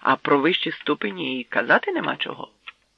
а про вищі ступені і казати нема чого.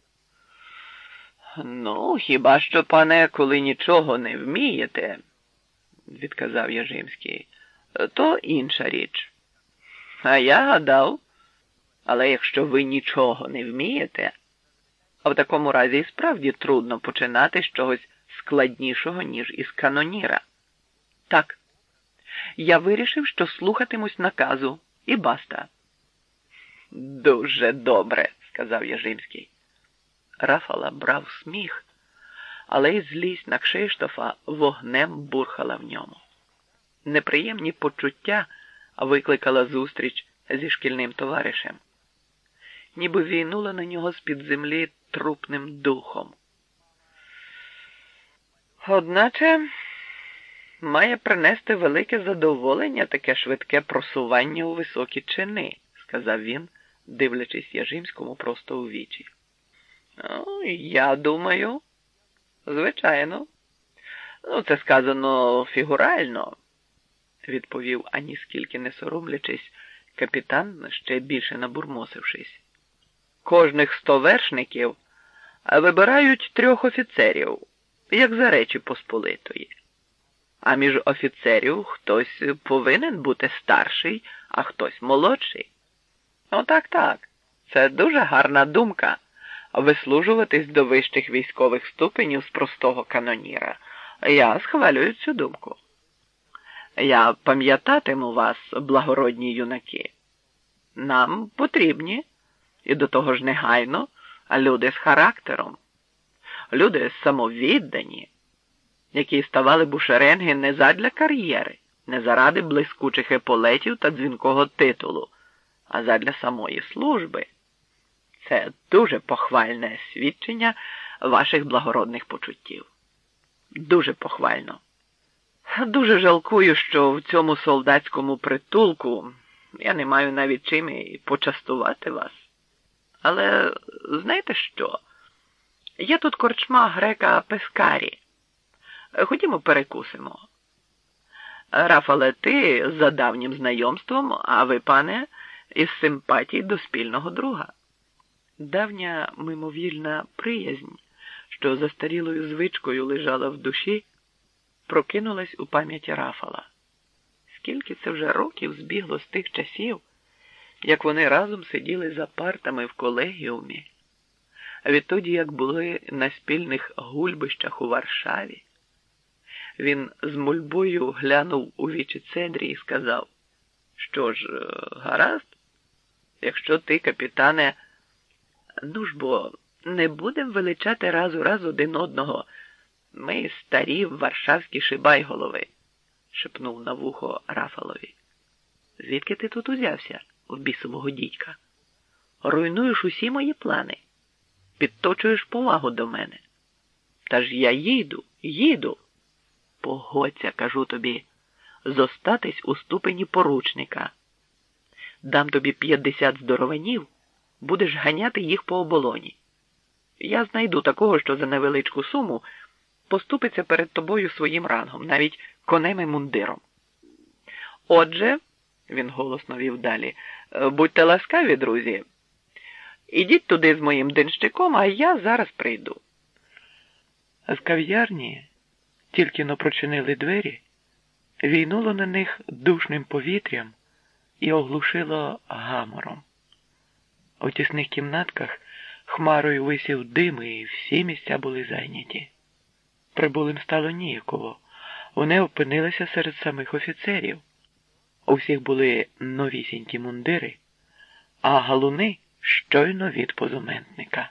Ну, хіба що, пане, коли нічого не вмієте, відказав Яжимський, то інша річ. А я гадав, але якщо ви нічого не вмієте, а в такому разі і справді трудно починати з чогось складнішого, ніж із каноніра. Так, я вирішив, що слухатимусь наказу, і баста. Дуже добре, сказав Яжимський. Рафала брав сміх, але й злість на Кшиштофа вогнем бурхала в ньому. Неприємні почуття викликала зустріч зі шкільним товаришем. Ніби війнула на нього з-під землі трупним духом. Одначе має принести велике задоволення таке швидке просування у високі чини, сказав він, дивлячись Яжимському просто у вічі. Я думаю, звичайно. Це сказано фігурально, відповів, аніскільки не соромлячись, капітан, ще більше набурмосившись. Кожних 100 вершників вибирають 3 офіцерів, як за Речі Посполитої. А між офіцерів хтось повинен бути старший, а хтось молодший. Так, це дуже гарна думка – вислужуватись до вищих військових ступенів з простого каноніра. Я схвалюю цю думку. Я пам'ятатиму вас, благородні юнаки. Нам потрібні, і до того ж негайно, люди з характером, люди самовіддані, які ставали б у шеренги не задля кар'єри, не заради блискучих еполетів та дзвінкого титулу, а задля самої служби. Це дуже похвальне свідчення ваших благородних почуттів. Дуже похвально. Дуже жалкую, що в цьому солдатському притулку я не маю навіть чим і почастувати вас. Але знаєте що? Є тут корчма грека Пескарі. Ходімо перекусимо. Рафале, ти за давнім знайомством, а ви, пане, із симпатій до спільного друга. Давня мимовільна приязнь, що застарілою звичкою лежала в душі, прокинулась у пам'яті Рафала. Скільки це вже років збігло з тих часів, як вони разом сиділи за партами в колегіумі, а відтоді, як були на спільних гульбищах у Варшаві. Він з мольбою глянув у вічі Цедрі і сказав: що ж, гаразд, якщо ти, капітане, ну ж бо, не будем величати раз у раз один одного. Ми старі варшавські шибайголови, шепнув на вухо Рафалові. Звідки ти тут узявся, в бісового дідька? Руйнуєш усі мої плани, підточуєш повагу до мене. Та ж я їду. Погодься, кажу тобі, зостатись у ступені поручника. Дам тобі 50 здорованів, будеш ганяти їх по оболоні. Я знайду такого, що за невеличку суму поступиться перед тобою своїм рангом, навіть конем і мундиром. Отже, він голосно вів далі, будьте ласкаві, друзі. Ідіть туди з моїм денщиком, а я зараз прийду. З кав'ярні, тільки-но прочинили двері, війнуло на них душним повітрям і оглушило гамором. У тісних кімнатках хмарою висів дим, і всі місця були зайняті. Прибулим стало ніяково. Вони опинилися серед самих офіцерів. У всіх були новісінькі мундири, а галуни щойно від позументника.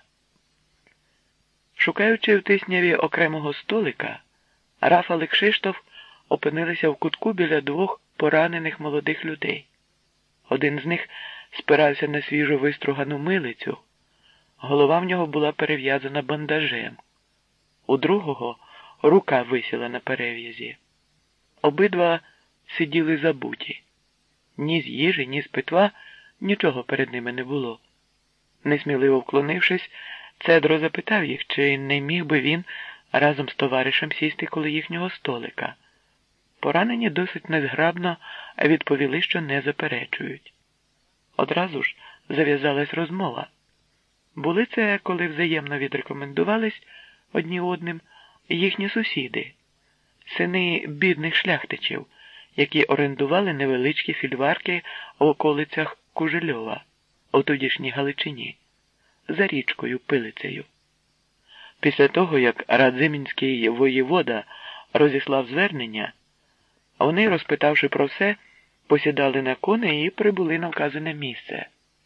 Шукаючи в тисняві окремого столика, Рафал і Кшиштоф опинилися в кутку біля 2 поранених молодих людей. Один з них спирався на свіжо вистругану милицю. Голова в нього була перев'язана бандажем. У другого рука висіла на перев'язі. Обидва сиділи забуті. Ні з їжі, ні з питва нічого перед ними не було. Несміливо вклонившись, Цедро запитав їх, чи не міг би він разом з товаришем сісти коло їхнього столика. Поранені досить незграбно відповіли, що не заперечують. Одразу ж зав'язалась розмова. Були це, коли взаємно відрекомендувались одні одним їхні сусіди, сини бідних шляхтичів, які орендували невеличкі фільварки в околицях Кужельова, у тодішній Галичині, за річкою Пилицею. Після того, як радзимінський воєвода розіслав звернення, вони, розпитавши про все, посідали на коней і прибули на вказане місце.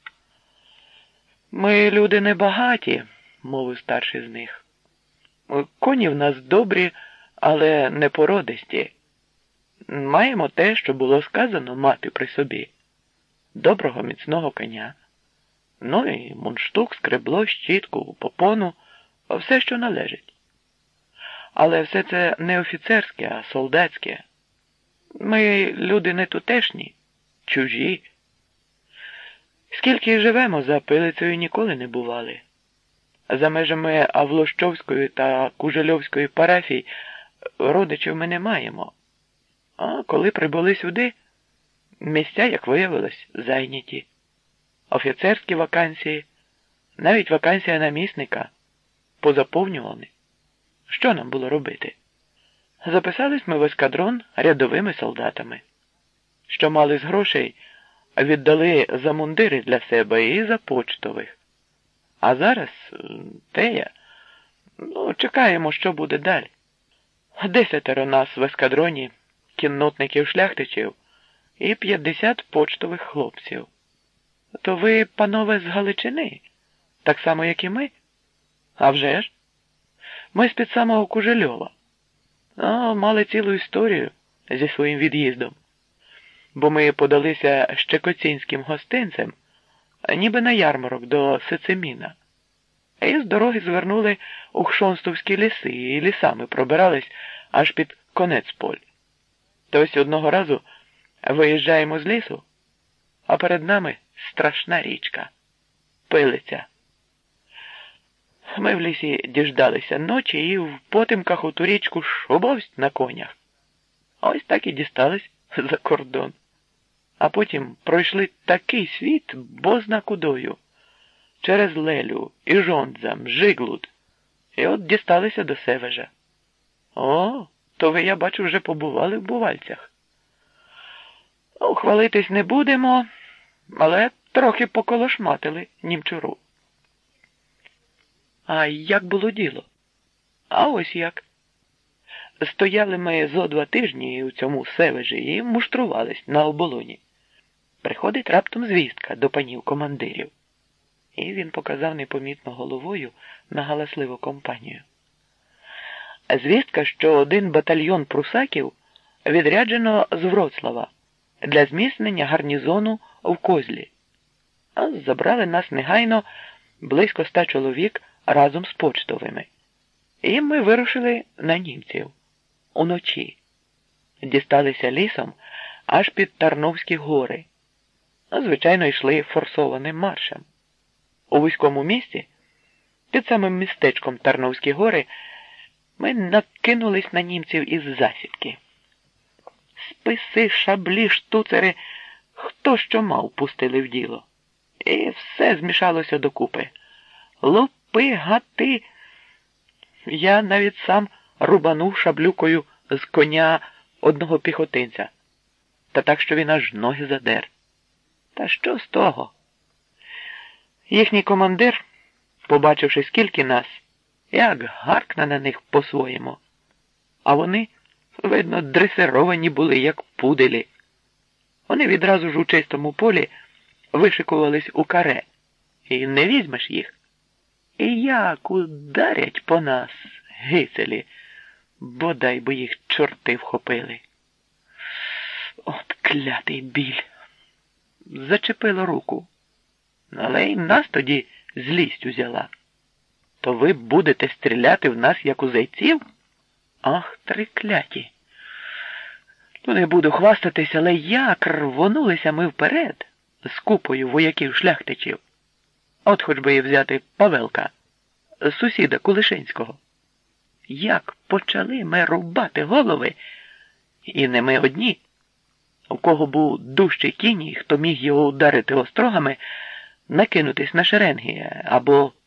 «Ми люди небагаті», – мовив старший з них. «Коні в нас добрі, але не породисті. Маємо те, що було сказано мати при собі. Доброго міцного коня. Ну і мундштук, скребло, щітку, попону, все, що належить. Але все це не офіцерське, а солдатське. Ми люди не тутешні, чужі. Скільки живемо, за Пилицею ніколи не бували. За межами Авлощовської та Кужельовської парафій родичів ми не маємо. А коли прибули сюди, місця, як виявилось, зайняті. Офіцерські вакансії, навіть вакансія намісника позаповнювані. Що нам було робити? Записались ми в ескадрон рядовими солдатами. Що мали з грошей, віддали за мундири для себе і за почтових. А зараз, чекаємо, що буде далі. 10 нас в ескадроні кіннотників-шляхтичів і 50 почтових хлопців. То ви, панове, з Галичини, так само, як і ми? А вже ж? Ми з-під самого Кужельова. Мали цілу історію зі своїм від'їздом. Бо ми подалися щекоцінським гостинцем, ніби на ярмарок до Сициміна. І з дороги звернули у Хшонстовські ліси, і лісами пробирались аж під конець поль. То ось одного разу виїжджаємо з лісу, а перед нами страшна річка – Пилиця. Ми в лісі діждалися ночі і в потемках у ту річку шубовсть на конях. Ось так і дістались за кордон. А потім пройшли такий світ, бозна кудою, через Лелю, і Жондзам, Жиглуд, і от дісталися до Севежа. То ви, я бачу, вже побували в Бувальцях. Хвалитись не будемо, але трохи поколошматили німчуру. А як було діло? А ось як. Стояли ми зо 2 тижні у цьому Севежі і муштрувались на оболоні. Приходить раптом звістка до панів командирів. І він показав непомітно головою на галасливу компанію. Звістка, що 1 батальйон прусаків відряджено з Вроцлава для зміцнення гарнізону в Козлі. А забрали нас негайно близько 100 чоловік разом з почтовими. І ми вирушили на німців. Уночі. Дісталися лісом аж під Тарновські гори. Звичайно, йшли форсованим маршем. У вузькому місці, під самим містечком Тарновські гори, ми накинулись на німців із засідки. Списи, шаблі, штуцери, хто що мав, пустили в діло. І все змішалося докупи. Лупи, гати. Я навіть сам рубанув шаблюкою з коня одного піхотинця. Та так, що він аж ноги задер. Та що з того? Їхній командир, побачивши, скільки нас, як гаркне на них по-своєму. А вони, видно, дресировані були, як пуделі. Вони відразу ж у чистому полі вишикувались у каре. І не візьмеш їх. І як ударять по нас, гицелі, бодай би їх чорти вхопили. От клятий біль. Зачепило руку. Але й нас тоді злість узяла. То ви будете стріляти в нас, як у зайців? Ах, трикляті. Не буду хвастатись, але як рвонулися ми вперед з купою вояків-шляхтичів. От хоч би і взяти Павелка, сусіда Кулишинського. Як почали ми рубати голови, і не ми одні. У кого був дужчий кінь, хто міг його ударити острогами, накинутись на шеренги або